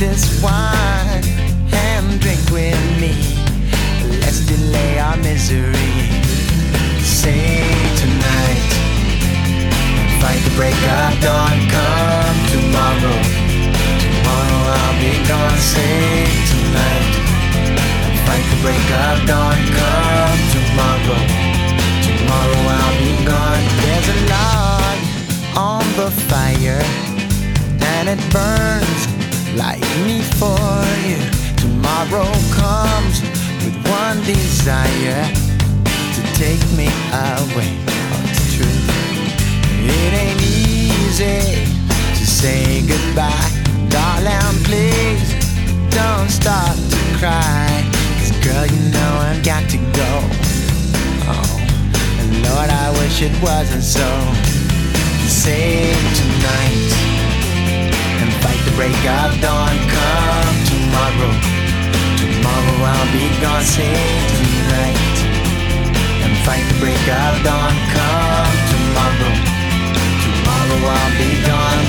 this wine and drink with me. Let's delay our misery. Say tonight, fight the break of dawn. Come tomorrow, tomorrow I'll be gone. Say tonight, fight the break of dawn. Come tomorrow, tomorrow I'll be gone. There's a log on the fire and it burns like me for you. Tomorrow comes with one desire, to take me away. Oh, it's true. It ain't easy to say goodbye. Darling, please don't start to cry. 'Cause girl, you know I've got to go. Oh, and Lord, I wish it wasn't so. Save tonight and fight the break of dawn. Come tomorrow, tomorrow I'll be gone. Save tonight and fight the break of dawn. Come tomorrow, tomorrow I'll be gone.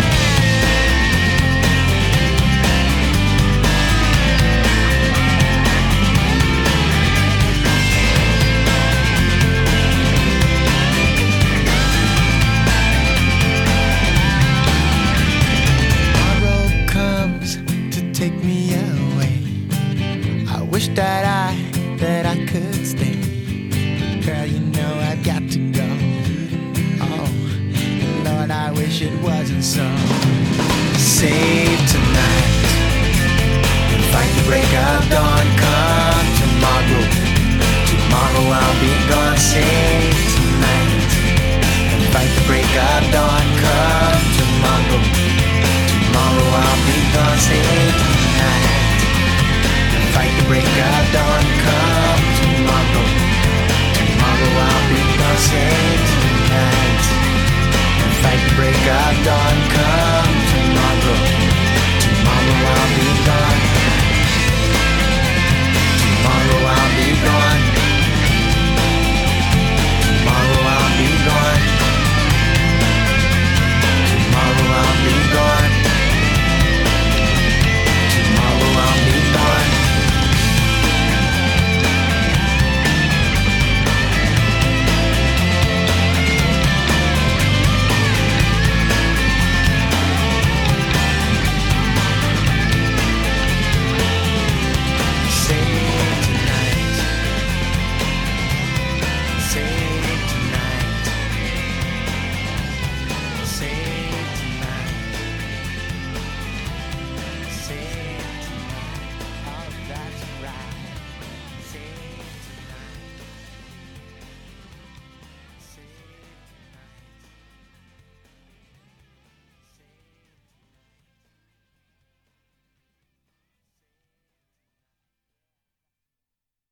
Take me away. I wish that I could stay. Girl, you know I've got to go. Oh, Lord, I wish it wasn't so. Save tonight and fight the break of dawn. Come tomorrow, tomorrow I'll be gone. Save tonight and fight the break of dawn. Come tomorrow, tomorrow I'll be gone. Save